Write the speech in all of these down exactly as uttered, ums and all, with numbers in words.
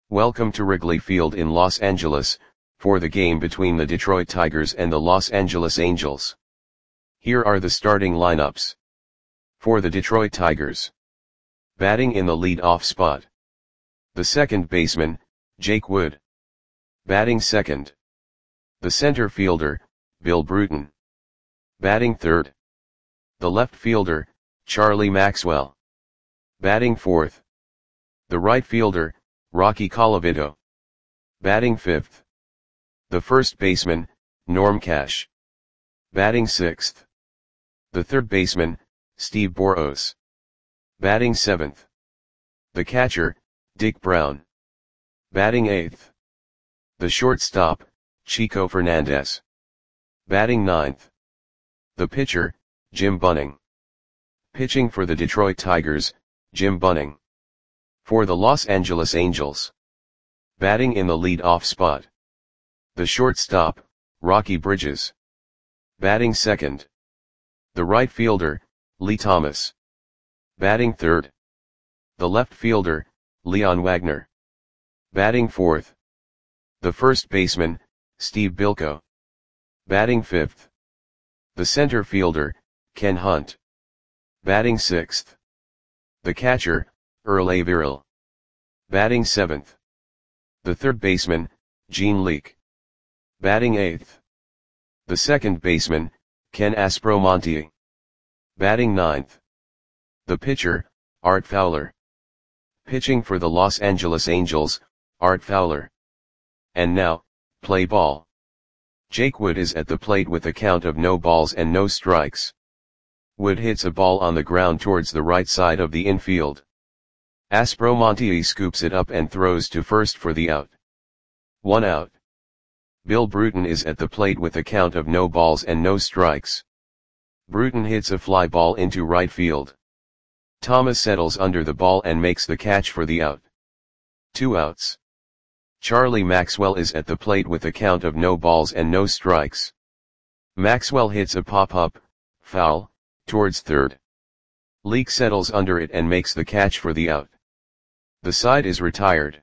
Welcome to Wrigley Field in Los Angeles, for the game between the Detroit Tigers and the Los Angeles Angels. Here are the starting lineups. For the Detroit Tigers. Batting in the lead-off spot. The second baseman, Jake Wood. Batting second. The center fielder, Bill Bruton. Batting third. The left fielder, Charlie Maxwell. Batting fourth. The right fielder, Rocky Colavito. Batting fifth. The first baseman, Norm Cash. Batting sixth. The third baseman, Steve Boros. Batting seventh. The catcher, Dick Brown. Batting eighth. The shortstop, Chico Fernandez. Batting ninth. The pitcher, Jim Bunning. Pitching for the Detroit Tigers, Jim Bunning. For the Los Angeles Angels. Batting in the lead-off spot. The shortstop, Rocky Bridges. Batting second. The right fielder, Lee Thomas. Batting third. The left fielder, Leon Wagner. Batting fourth. The first baseman, Steve Bilko. Batting fifth. The center fielder, Ken Hunt. Batting sixth. The catcher, Earl Averill. Batting seventh. The third baseman, Gene Leake. Batting eighth. The second baseman, Ken Aspromonte. Batting ninth. The pitcher, Art Fowler. Pitching for the Los Angeles Angels, Art Fowler. And now, play ball. Jake Wood is at the plate with a count of no balls and no strikes. Wood hits a ball on the ground towards the right side of the infield. Aspromonte scoops it up and throws to first for the out. One out. Bill Bruton is at the plate with a count of no balls and no strikes. Bruton hits a fly ball into right field. Thomas settles under the ball and makes the catch for the out. Two outs. Charlie Maxwell is at the plate with a count of no balls and no strikes. Maxwell hits a pop-up, foul, towards third. Leake settles under it and makes the catch for the out. The side is retired.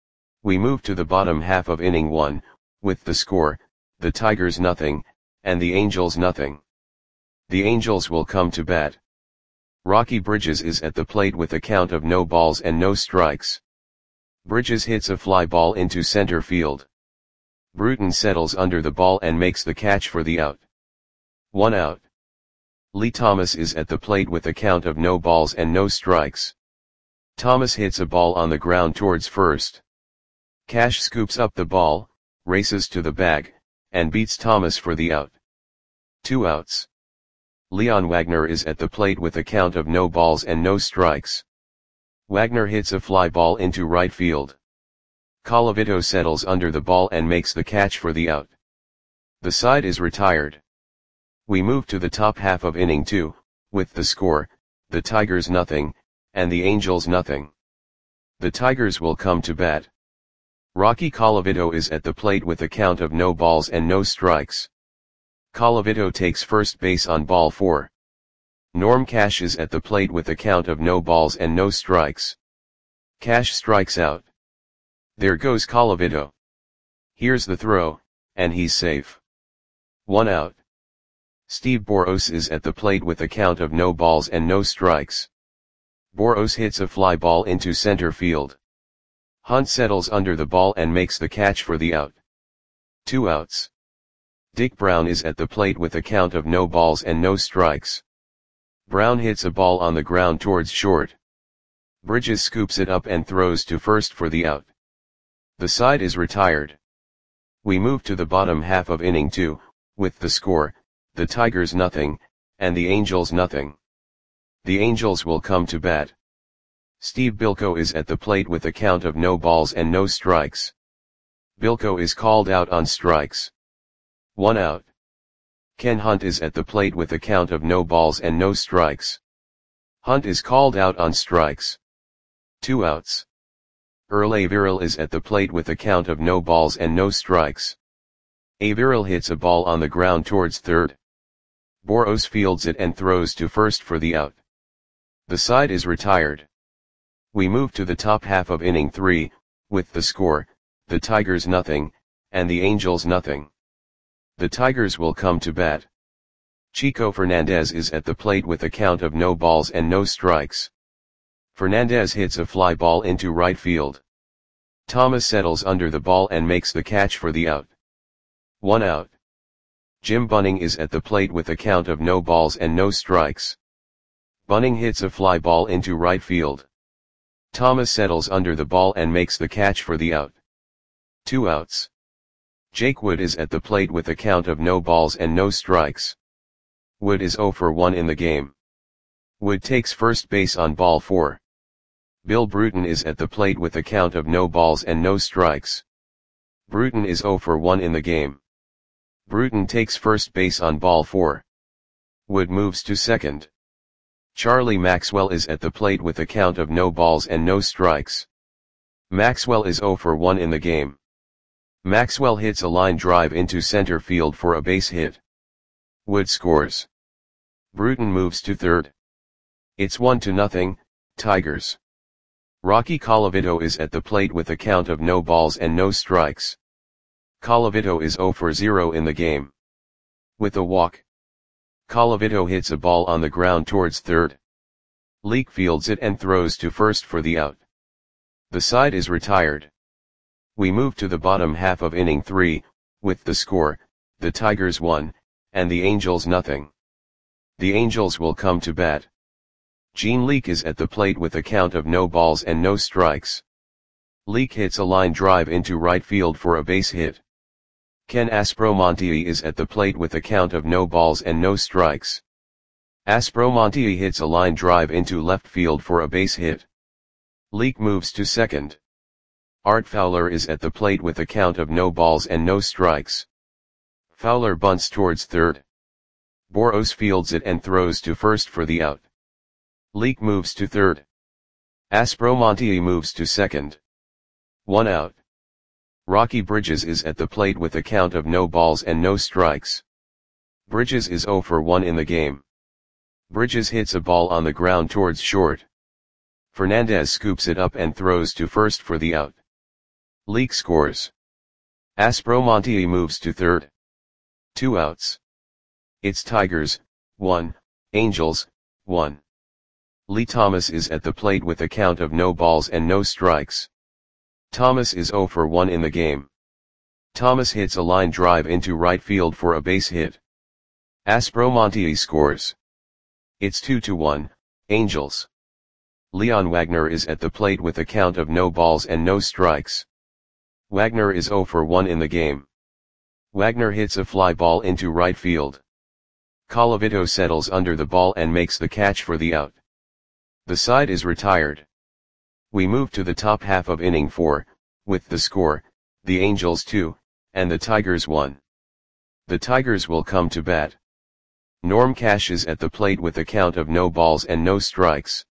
We move to the bottom half of inning one, with the score, the Tigers nothing, and the Angels nothing. The Angels will come to bat. Rocky Bridges is at the plate with a count of no balls and no strikes. Bridges hits a fly ball into center field. Bruton settles under the ball and makes the catch for the out. One out. Lee Thomas is at the plate with a count of no balls and no strikes. Thomas hits a ball on the ground towards first. Cash scoops up the ball, races to the bag, and beats Thomas for the out. Two outs. Leon Wagner is at the plate with a count of no balls and no strikes. Wagner hits a fly ball into right field. Colavito settles under the ball and makes the catch for the out. The side is retired. We move to the top half of inning two, with the score, the Tigers nothing, and the Angels nothing. The Tigers will come to bat. Rocky Colavito is at the plate with a count of no balls and no strikes. Colavito takes first base on ball four. Norm Cash is at the plate with a count of no balls and no strikes. Cash strikes out. There goes Colavito. Here's the throw, and he's safe. One out. Steve Boros is at the plate with a count of no balls and no strikes. Boros hits a fly ball into center field. Hunt settles under the ball and makes the catch for the out. Two outs. Dick Brown is at the plate with a count of no balls and no strikes. Brown hits a ball on the ground towards short. Bridges scoops it up and throws to first for the out. The side is retired. We move to the bottom half of inning two, with the score, the Tigers nothing, and the Angels nothing. The Angels will come to bat. Steve Bilko is at the plate with a count of no balls and no strikes. Bilko is called out on strikes. One out. Ken Hunt is at the plate with a count of no balls and no strikes. Hunt is called out on strikes. Two outs. Earl Averill is at the plate with a count of no balls and no strikes. Averill hits a ball on the ground towards third. Boros fields it and throws to first for the out. The side is retired. We move to the top half of inning three, With the score, the Tigers nothing, and the Angels nothing. The Tigers will come to bat. Chico Fernandez is at the plate with a count of no balls and no strikes. Fernandez hits a fly ball into right field. Thomas settles under the ball and makes the catch for the out. One out. Jim Bunning is at the plate with a count of no balls and no strikes. Bunning hits a fly ball into right field. Thomas settles under the ball and makes the catch for the out. Two outs. Jake Wood is at the plate with a count of no balls and no strikes. Wood is oh for one in the game. Wood takes first base on ball four. Bill Bruton is at the plate with a count of no balls and no strikes. Bruton is oh for one in the game. Bruton takes first base on ball four. Wood moves to second. Charlie Maxwell is at the plate with a count of no balls and no strikes. Maxwell is oh for one in the game. Maxwell hits a line drive into center field for a base hit. Wood scores. Bruton moves to third. It's one to nothing, Tigers. Rocky Colavito is at the plate with a count of no balls and no strikes. Colavito is oh for zero in the game. With a walk, Colavito hits a ball on the ground towards third. Leake fields it and throws to first for the out. The side is retired. We move to the bottom half of inning three, with the score, the Tigers one, and the Angels nothing. The Angels will come to bat. Gene Leake is at the plate with a count of no balls and no strikes. Leake hits a line drive into right field for a base hit. Ken Aspromonte is at the plate with a count of no balls and no strikes. Aspromonte hits a line drive into left field for a base hit. Leake moves to second. Art Fowler is at the plate with a count of no balls and no strikes. Fowler bunts towards third. Boros fields it and throws to first for the out. Leake moves to third. Aspromonte moves to second. One out. Rocky Bridges is at the plate with a count of no balls and no strikes. Bridges is oh for one in the game. Bridges hits a ball on the ground towards short. Fernandez scoops it up and throws to first for the out. Leake scores. Aspromonte moves to third. Two outs. It's Tigers, one, Angels, one. Lee Thomas is at the plate with a count of no balls and no strikes. Thomas is oh for one in the game. Thomas hits a line drive into right field for a base hit. Aspromonte scores. It's two to one, Angels. Leon Wagner is at the plate with a count of no balls and no strikes. Wagner is oh for one in the game. Wagner hits a fly ball into right field. Colavito settles under the ball and makes the catch for the out. The side is retired. We move to the top half of inning four, with the score, the Angels two, and the Tigers one. The Tigers will come to bat. Norm Cash is at the plate with a count of no balls and no strikes.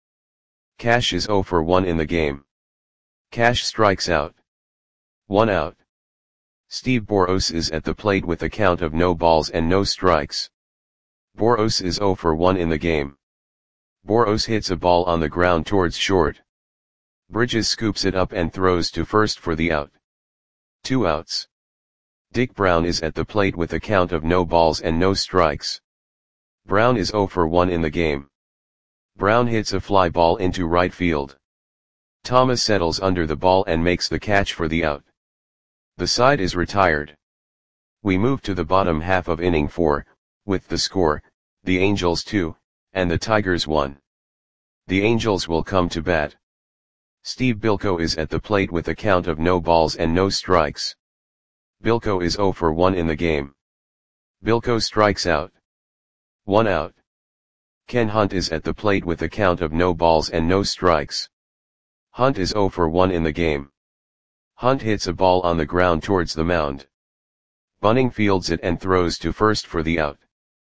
Cash is oh for one in the game. Cash strikes out. One out. Steve Boros is at the plate with a count of no balls and no strikes. Boros is oh for one in the game. Boros hits a ball on the ground towards short. Bridges scoops it up and throws to first for the out. Two outs. Dick Brown is at the plate with a count of no balls and no strikes. Brown is oh for one in the game. Brown hits a fly ball into right field. Thomas settles under the ball and makes the catch for the out. The side is retired. We move to the bottom half of inning four, with the score, the Angels two, and the Tigers one. The Angels will come to bat. Steve Bilko is at the plate with a count of no balls and no strikes. Bilko is oh for one in the game. Bilko strikes out. One out. Ken Hunt is at the plate with a count of no balls and no strikes. Hunt is oh for one in the game. Hunt hits a ball on the ground towards the mound. Bunning fields it and throws to first for the out.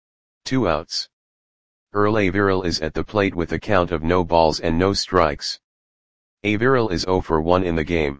Two outs. Earl Averill is at the plate with a count of no balls and no strikes. Averill is oh for one in the game.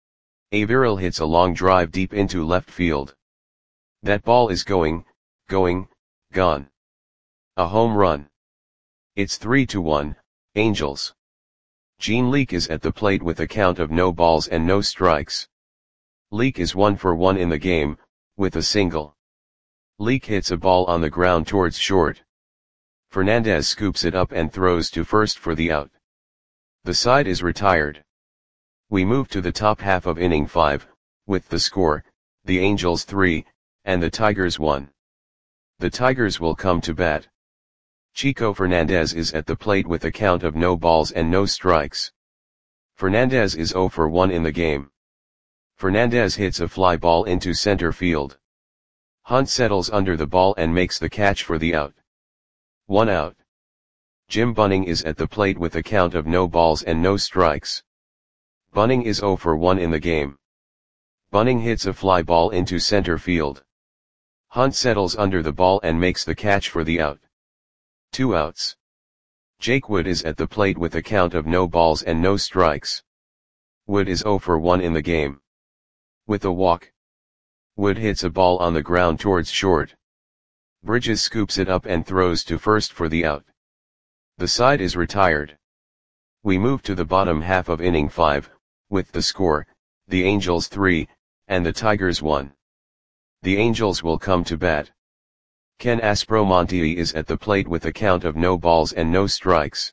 Averill hits a long drive deep into left field. That ball is going, going, gone. A home run. It's three to one, Angels. Gene Leake is at the plate with a count of no balls and no strikes. Leake is one for one in the game, with a single. Leake hits a ball on the ground towards short. Fernandez scoops it up and throws to first for the out. The side is retired. We move to the top half of inning five, with the score, the Angels three, and the Tigers one. The Tigers will come to bat. Chico Fernandez is at the plate with a count of no balls and no strikes. Fernandez is zero for one in the game. Fernandez hits a fly ball into center field. Hunt settles under the ball and makes the catch for the out. One out. Jim Bunning is at the plate with a count of no balls and no strikes. Bunning is zero for one in the game. Bunning hits a fly ball into center field. Hunt settles under the ball and makes the catch for the out. Two outs. Jake Wood is at the plate with a count of no balls and no strikes. Wood is zero for one in the game. With a walk. Wood hits a ball on the ground towards short. Bridges scoops it up and throws to first for the out. The side is retired. We move to the bottom half of inning five, with the score, the Angels three, and the Tigers one. The Angels will come to bat. Ken Aspromonte is at the plate with a count of no balls and no strikes.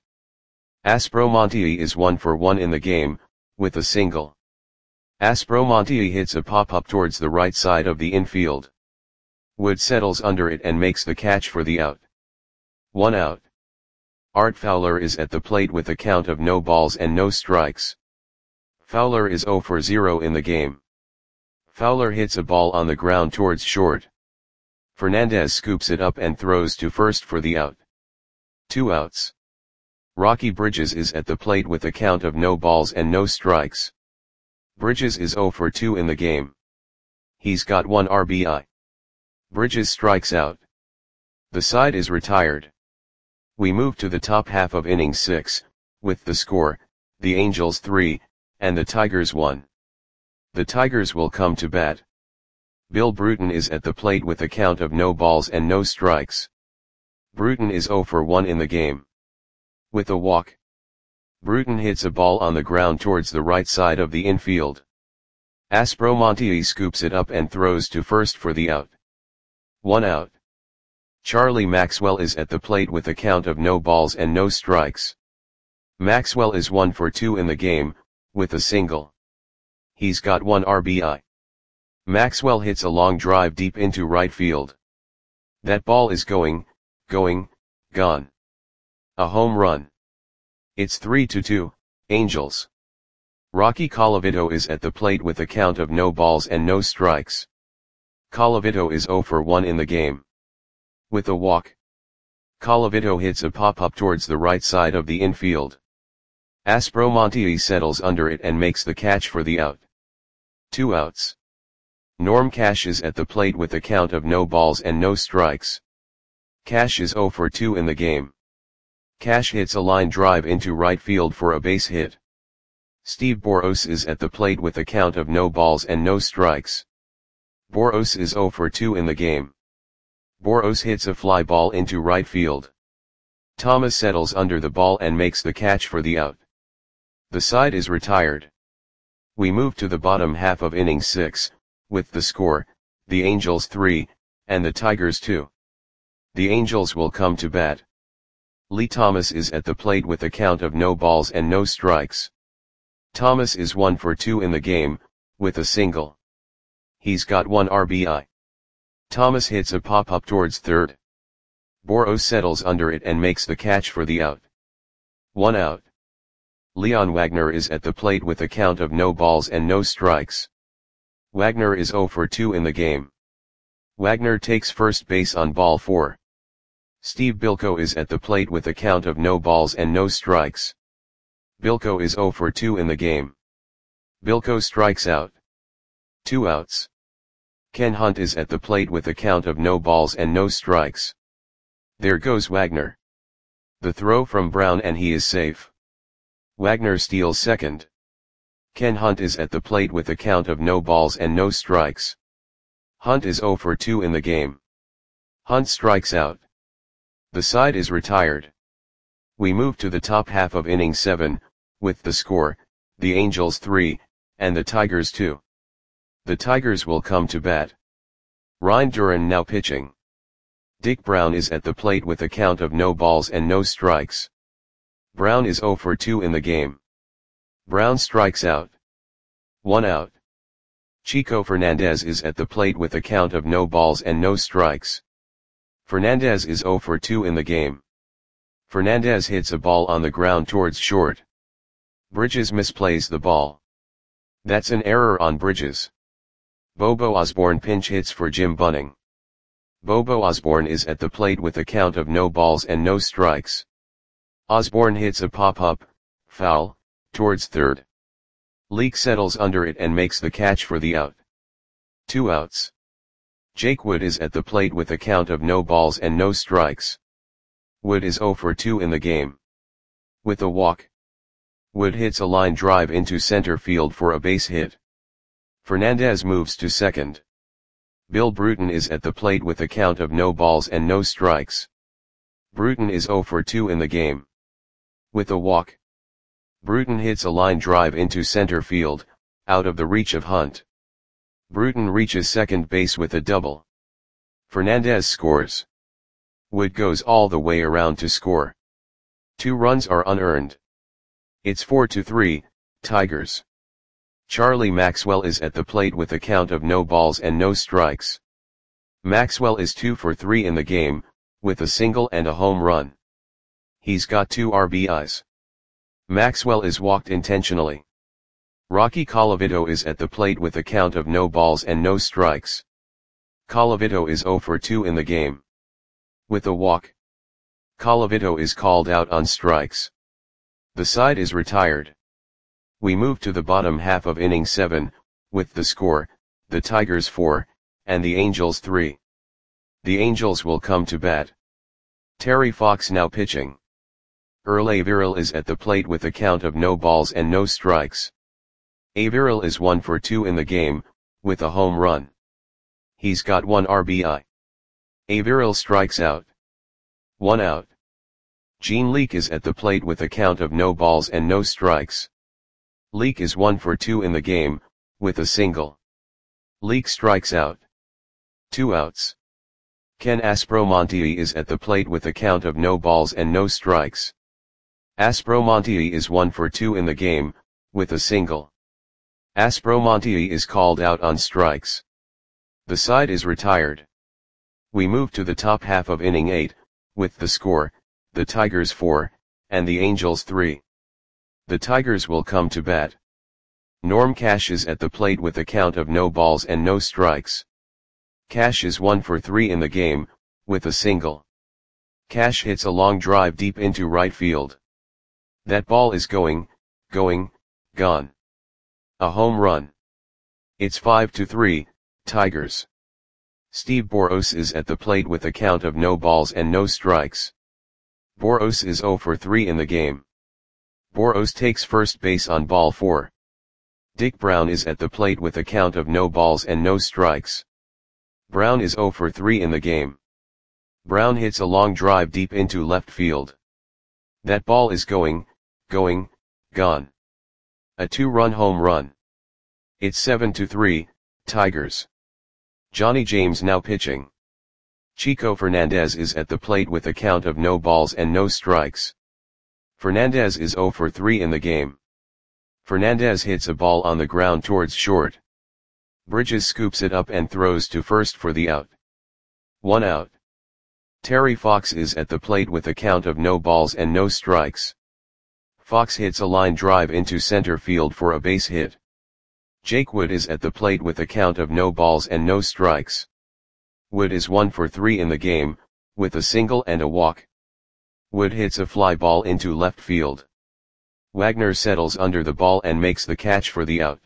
Aspromonte is one for one in the game, with a single. Aspromonte hits a pop-up towards the right side of the infield. Wood settles under it and makes the catch for the out. One out. Art Fowler is at the plate with a count of no balls and no strikes. Fowler is zero for zero in the game. Fowler hits a ball on the ground towards short. Fernandez scoops it up and throws to first for the out. Two outs. Rocky Bridges is at the plate with a count of no balls and no strikes. Bridges is zero for two in the game. He's got one R B I. Bridges strikes out. The side is retired. We move to the top half of inning six, with the score, the Angels three, and the Tigers one. The Tigers will come to bat. Bill Bruton is at the plate with a count of no balls and no strikes. Bruton is zero for one in the game. With a walk. Bruton hits a ball on the ground towards the right side of the infield. Aspromonte scoops it up and throws to first for the out. One out. Charlie Maxwell is at the plate with a count of no balls and no strikes. Maxwell is one for two in the game, with a single. He's got one R B I. Maxwell hits a long drive deep into right field. That ball is going, going, gone. A home run. It's three to two, Angels. Rocky Colavito is at the plate with a count of no balls and no strikes. Colavito is zero for one in the game. With a walk. Colavito hits a pop-up towards the right side of the infield. Aspromonte settles under it and makes the catch for the out. Two outs. Norm Cash is at the plate with a count of no balls and no strikes. Cash is zero for two in the game. Cash hits a line drive into right field for a base hit. Steve Boros is at the plate with a count of no balls and no strikes. Boros is zero for two in the game. Boros hits a fly ball into right field. Thomas settles under the ball and makes the catch for the out. The side is retired. We move to the bottom half of inning six, with the score, the Angels three, and the Tigers two. The Angels will come to bat. Lee Thomas is at the plate with a count of no balls and no strikes. Thomas is one for two in the game, with a single. He's got one R B I. Thomas hits a pop-up towards third. Boros settles under it and makes the catch for the out. One out. Leon Wagner is at the plate with a count of no balls and no strikes. Wagner is zero for two in the game. Wagner takes first base on ball four. Steve Bilko is at the plate with a count of no balls and no strikes. Bilko is zero for two in the game. Bilko strikes out. Two outs. Ken Hunt is at the plate with a count of no balls and no strikes. There goes Wagner. The throw from Brown and he is safe. Wagner steals second. Ken Hunt is at the plate with a count of no balls and no strikes. Hunt is zero for two in the game. Hunt strikes out. The side is retired. We move to the top half of inning seven, with the score, the Angels three, and the Tigers two. The Tigers will come to bat. Ryan Duran now pitching. Dick Brown is at the plate with a count of no balls and no strikes. Brown is oh for two in the game. Brown strikes out. One out. Chico Fernandez is at the plate with a count of no balls and no strikes. Fernandez is oh for two in the game. Fernandez hits a ball on the ground towards short. Bridges misplays the ball. That's an error on Bridges. Bobo Osborne pinch hits for Jim Bunning. Bobo Osborne is at the plate with a count of no balls and no strikes. Osborne hits a pop-up, foul, towards third. Leake settles under it and makes the catch for the out. Two outs. Jake Wood is at the plate with a count of no balls and no strikes. Wood is oh for two in the game. With a walk. Wood hits a line drive into center field for a base hit. Fernandez moves to second. Bill Bruton is at the plate with a count of no balls and no strikes. Bruton is oh for two in the game. With a walk. Bruton hits a line drive into center field, out of the reach of Hunt. Bruton reaches second base with a double. Fernandez scores. Wood goes all the way around to score. Two runs are unearned. It's four to three, Tigers. Charlie Maxwell is at the plate with a count of no balls and no strikes. Maxwell is two for three in the game, with a single and a home run. He's got two R B Is. Maxwell is walked intentionally. Rocky Colavito is at the plate with a count of no balls and no strikes. Colavito is oh for two in the game. With a walk. Colavito is called out on strikes. The side is retired. We move to the bottom half of inning seven, with the score, the Tigers four, and the Angels three. The Angels will come to bat. Terry Fox now pitching. Earl Averill is at the plate with a count of no balls and no strikes. Averill is one for two in the game, with a home run. He's got one R B I. Averill strikes out. One out. Gene Leake is at the plate with a count of no balls and no strikes. Leake is one for two in the game, with a single. Leake strikes out. Two outs. Ken Aspromonte is at the plate with a count of no balls and no strikes. Aspromonte is one for two in the game, with a single. Aspromonte is called out on strikes. The side is retired. We move to the top half of inning eight, with the score, the Tigers four, and the Angels three. The Tigers will come to bat. Norm Cash is at the plate with a count of no balls and no strikes. Cash is one for three in the game, with a single. Cash hits a long drive deep into right field. That ball is going, going, gone. A home run. It's five to three, Tigers. Steve Boros is at the plate with a count of no balls and no strikes. Boros is oh for three in the game. Boros takes first base on ball four. Dick Brown is at the plate with a count of no balls and no strikes. Brown is oh for three in the game. Brown hits a long drive deep into left field. That ball is going, going, gone. A two-run home run. It's seven to three, Tigers. Johnny James now pitching. Chico Fernandez is at the plate with a count of no balls and no strikes. Fernandez is oh for three in the game. Fernandez hits a ball on the ground towards short. Bridges scoops it up and throws to first for the out. One out. Terry Fox is at the plate with a count of no balls and no strikes. Fox hits a line drive into center field for a base hit. Jake Wood is at the plate with a count of no balls and no strikes. Wood is one for three in the game, with a single and a walk. Wood hits a fly ball into left field. Wagner settles under the ball and makes the catch for the out.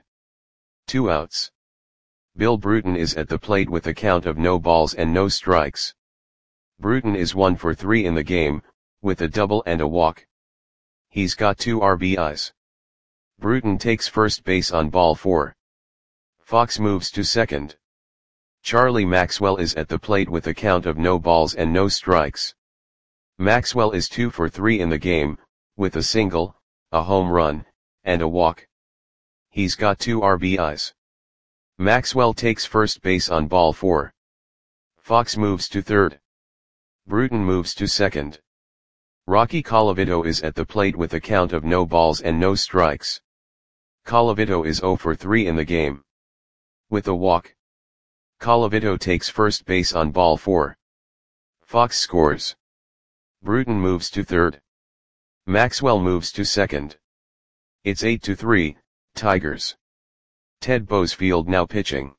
Two outs. Bill Bruton is at the plate with a count of no balls and no strikes. Bruton is one for three in the game, with a double and a walk. He's got two R B Is. Bruton takes first base on ball four. Fox moves to second. Charlie Maxwell is at the plate with a count of no balls and no strikes. Maxwell is two for three in the game, with a single, a home run, and a walk. He's got two R B Is. Maxwell takes first base on ball four. Fox moves to third. Bruton moves to second. Rocky Colavito is at the plate with a count of no balls and no strikes. Colavito is zero for three in the game. With a walk. Colavito takes first base on ball four. Fox scores. Bruton moves to third. Maxwell moves to second. It's eight to three, Tigers. Ted Boesfield now pitching.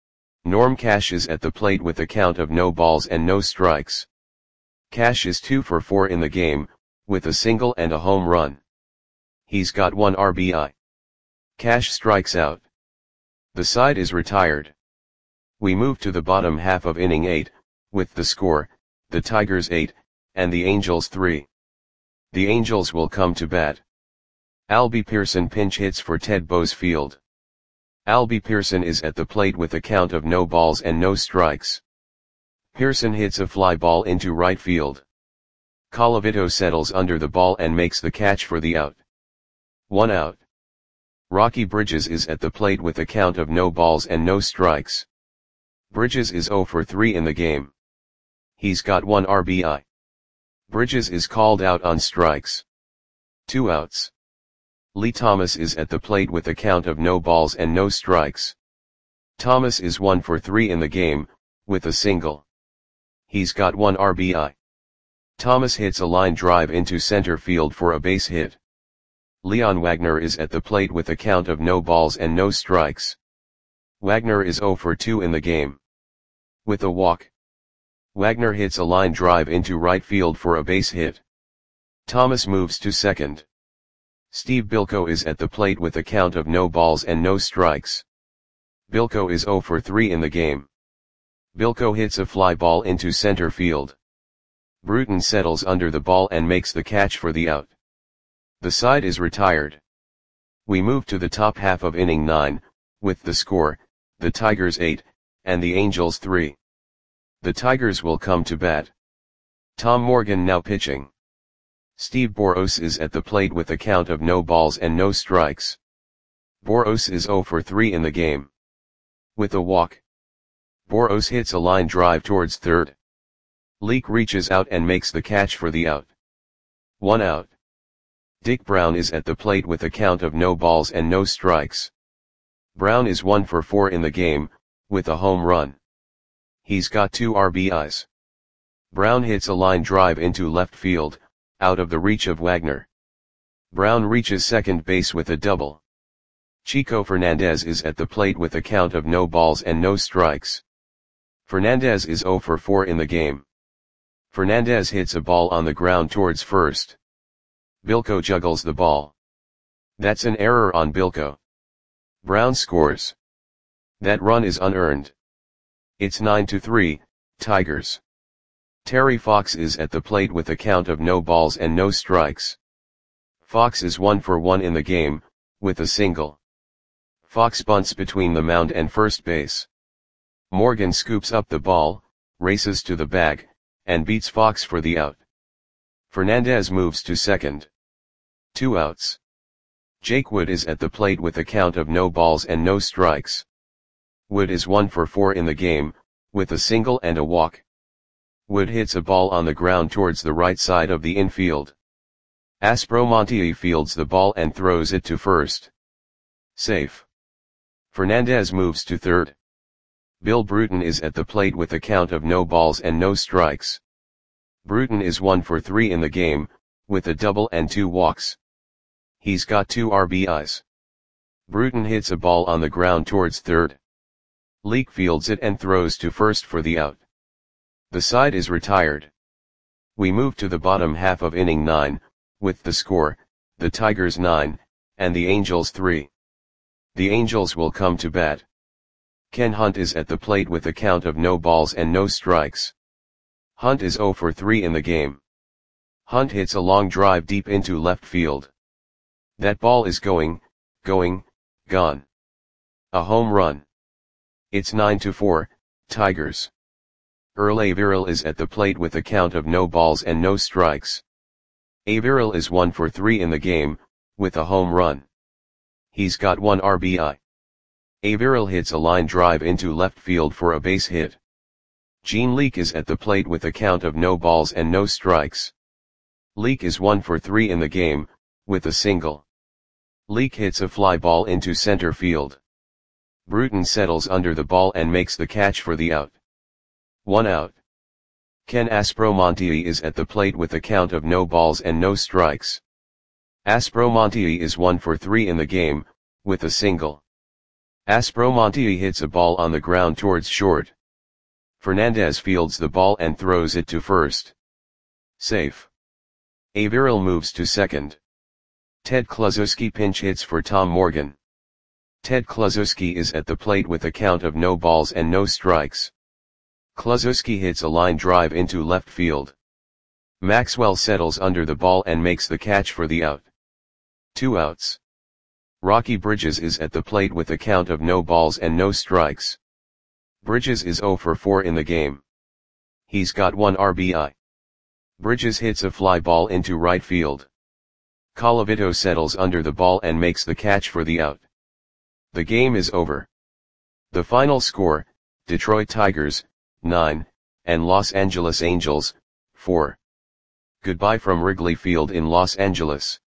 Norm Cash is at the plate with a count of no balls and no strikes. Cash is two for four in the game, with a single and a home run. He's got one R B I. Cash strikes out. The side is retired. We move to the bottom half of inning eight, with the score, the Tigers eight, and the Angels three. The Angels will come to bat. Albie Pearson pinch hits for Ted Boesfield. Albie Pearson is at the plate with a count of no balls and no strikes. Pearson hits a fly ball into right field. Colavito settles under the ball and makes the catch for the out. One out. Rocky Bridges is at the plate with a count of no balls and no strikes. Bridges is zero for three in the game. He's got one R B I. Bridges is called out on strikes. Two outs. Lee Thomas is at the plate with a count of no balls and no strikes. Thomas is one for three in the game, with a single. He's got one R B I. Thomas hits a line drive into center field for a base hit. Leon Wagner is at the plate with a count of no balls and no strikes. Wagner is zero for two in the game. With a walk. Wagner hits a line drive into right field for a base hit. Thomas moves to second. Steve Bilko is at the plate with a count of no balls and no strikes. Bilko is zero for three in the game. Bilko hits a fly ball into center field. Bruton settles under the ball and makes the catch for the out. The side is retired. We move to the top half of inning nine, with the score, the Tigers eight, and the Angels three. The Tigers will come to bat. Tom Morgan now pitching. Steve Boros is at the plate with a count of no balls and no strikes. Boros is zero for three in the game. With a walk. Boros hits a line drive towards third. Leake reaches out and makes the catch for the out. One out. Dick Brown is at the plate with a count of no balls and no strikes. Brown is one for four in the game, with a home run. He's got two R B Is. Brown hits a line drive into left field, out of the reach of Wagner. Brown reaches second base with a double. Chico Fernandez is at the plate with a count of no balls and no strikes. Fernandez is zero for four in the game. Fernandez hits a ball on the ground towards first. Bilko juggles the ball. That's an error on Bilko. Brown scores. That run is unearned. It's nine to three, Tigers. Terry Fox is at the plate with a count of no balls and no strikes. Fox is one for one in the game, with a single. Fox bunts between the mound and first base. Morgan scoops up the ball, races to the bag, and beats Fox for the out. Fernandez moves to second. Two outs. Jake Wood is at the plate with a count of no balls and no strikes. Wood is one for four in the game, with a single and a walk. Wood hits a ball on the ground towards the right side of the infield. Aspromonte fields the ball and throws it to first. Safe. Fernandez moves to third. Bill Bruton is at the plate with a count of no balls and no strikes. Bruton is one for three in the game, with a double and two walks. He's got two R B Is. Bruton hits a ball on the ground towards third. Leake fields it and throws to first for the out. The side is retired. We move to the bottom half of inning nine, with the score, the Tigers nine, and the Angels three. The Angels will come to bat. Ken Hunt is at the plate with a count of no balls and no strikes. Hunt is zero for three in the game. Hunt hits a long drive deep into left field. That ball is going, going, gone. A home run. It's nine to four, Tigers. Earl Averill is at the plate with a count of no balls and no strikes. Averill is one for three in the game, with a home run. He's got one R B I. Averill hits a line drive into left field for a base hit. Gene Leake is at the plate with a count of no balls and no strikes. Leake is one for three in the game, with a single. Leake hits a fly ball into center field. Bruton settles under the ball and makes the catch for the out. One out. Ken Aspromonte is at the plate with a count of no balls and no strikes. Aspromonte is one for three in the game, with a single. Aspromonte hits a ball on the ground towards short. Fernandez fields the ball and throws it to first. Safe. Averill moves to second. Ted Kluszewski pinch hits for Tom Morgan. Ted Kluszewski is at the plate with a count of no balls and no strikes. Kluszewski hits a line drive into left field. Maxwell settles under the ball and makes the catch for the out. Two outs. Rocky Bridges is at the plate with a count of no balls and no strikes. Bridges is zero for four in the game. He's got one R B I. Bridges hits a fly ball into right field. Colavito settles under the ball and makes the catch for the out. The game is over. The final score, Detroit Tigers, nine, and Los Angeles Angels, four. Goodbye from Wrigley Field in Los Angeles.